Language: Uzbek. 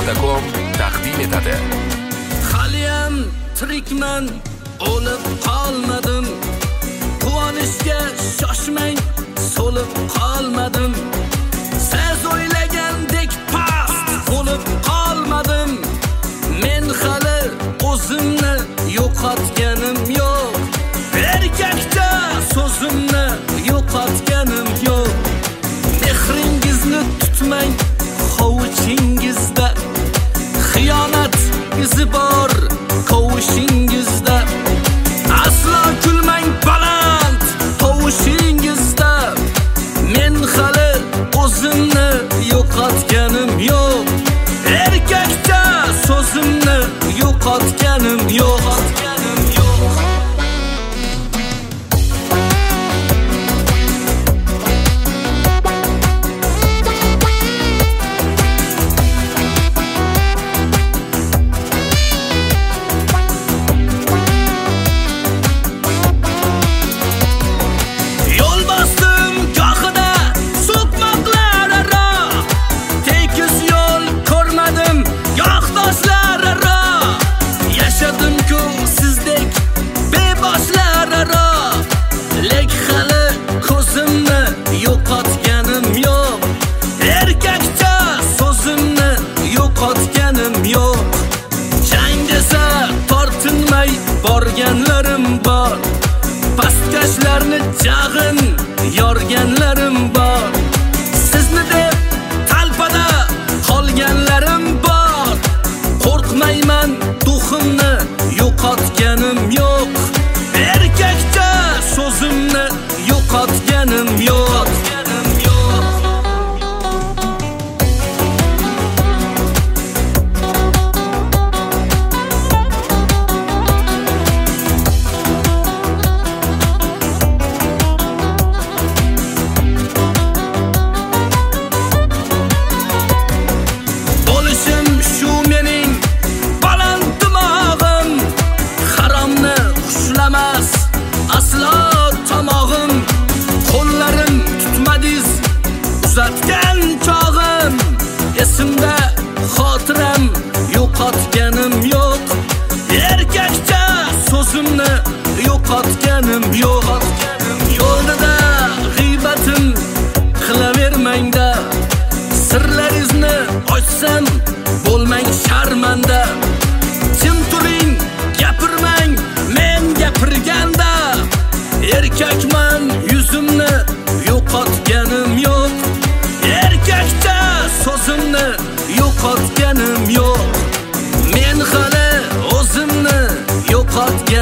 Media.com taqdim etadi. Haliyam tirikman, o'lib qolmadim. Quvonishga shoshmang, so'lib qolmadim. Siz o'ylagandek past bo'lib qolmadim. Men hali o'zimni yo'qotganim yo'q. Erkakcha so'zimni yo'qotganim yo'q. Mehringizni tutmang qovushingizda. Xiyonat izi bor qovushingizda. Aslo kulmang baland tovushingizda. Men hali o'zimni yo'qotganim yo'q. Erkakcha so'zimni yo'qotganim yo'q. Yo'qotganim yo'q. Erkakcha so'zimni yo'qotganim yo'q. Jang desa tortinmay borganlarim bor. Pastkashlarni jag'in yorganlarim bor. Sizni deb talpada qolganlarim bor. Qo'rqmayman, duximni yo'qotganim yo'q. Erkakcha so'zimni yo'qotganim yo'q. Bo'lishim shu mening baland dimog'im. Haromni xushlamas aslo tomog'im. Qo'llarim tutmadiz uzatgan chog'im. Esimda xotiram yo'qotganim yo'q. Erkakcha so'zimni yo'qotganim yo'q. Yo'lda g'iybatim qilavermangda. Sirlaringizni ochsam bo'lmang sharmanda. Jim turing, gapirmang men gapirganda. Erkakman, yuzimni yo'qotganim yo'q. Erkakcha so'zimni yo'qotganim yo'q. Men hali o'zimni yo'qotganim